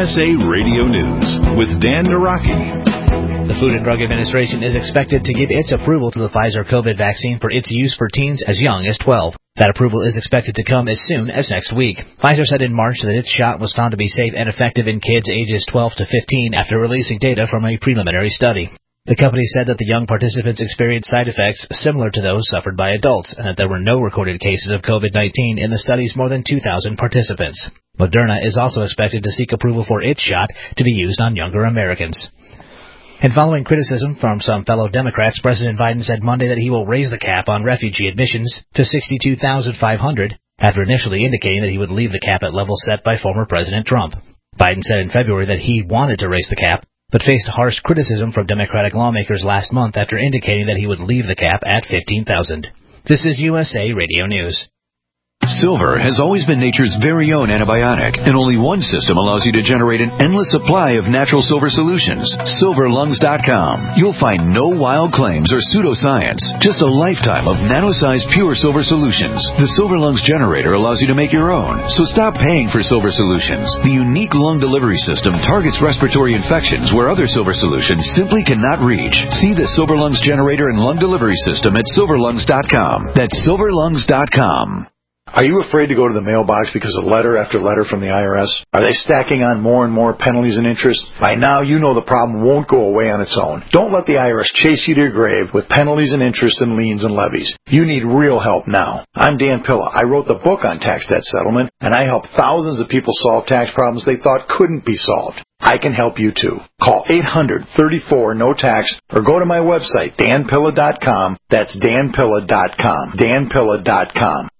USA Radio News with Dan Naraki. The Food and Drug Administration is expected to give its approval to the Pfizer COVID vaccine for its use for teens as young as 12. That approval is expected to come as soon as next week. Pfizer said in March that its shot was found to be safe and effective in kids ages 12 to 15 after releasing data from a preliminary study. The company said that the young participants experienced side effects similar to those suffered by adults and that there were no recorded cases of COVID-19 in the study's more than 2,000 participants. Moderna is also expected to seek approval for its shot to be used on younger Americans. And following criticism from some fellow Democrats, President Biden said Monday that he will raise the cap on refugee admissions to 62,500 after initially indicating that he would leave the cap at levels set by former President Trump. Biden said in February that he wanted to raise the cap, but faced harsh criticism from Democratic lawmakers last month after indicating that he would leave the cap at 15,000. This is USA Radio News. Silver has always been nature's very own antibiotic, and only one system allows you to generate an endless supply of natural silver solutions. SilverLungs.com. You'll find no wild claims or pseudoscience, just a lifetime of nano-sized pure silver solutions. The Silver Lungs generator allows you to make your own, so stop paying for silver solutions. The unique lung delivery system targets respiratory infections where other silver solutions simply cannot reach. See the Silver Lungs generator and lung delivery system at SilverLungs.com. That's SilverLungs.com. Are you afraid to go to the mailbox because of letter after letter from the IRS? Are they stacking on more and more penalties and interest? By now, you know the problem won't go away on its own. Don't let the IRS chase you to your grave with penalties and interest and liens and levies. You need real help now. I'm Dan Pilla. I wrote the book on tax debt settlement, and I helped thousands of people solve tax problems they thought couldn't be solved. I can help you too. Call 800-34-NO-TAX or go to my website, danpilla.com. That's danpilla.com. danpilla.com.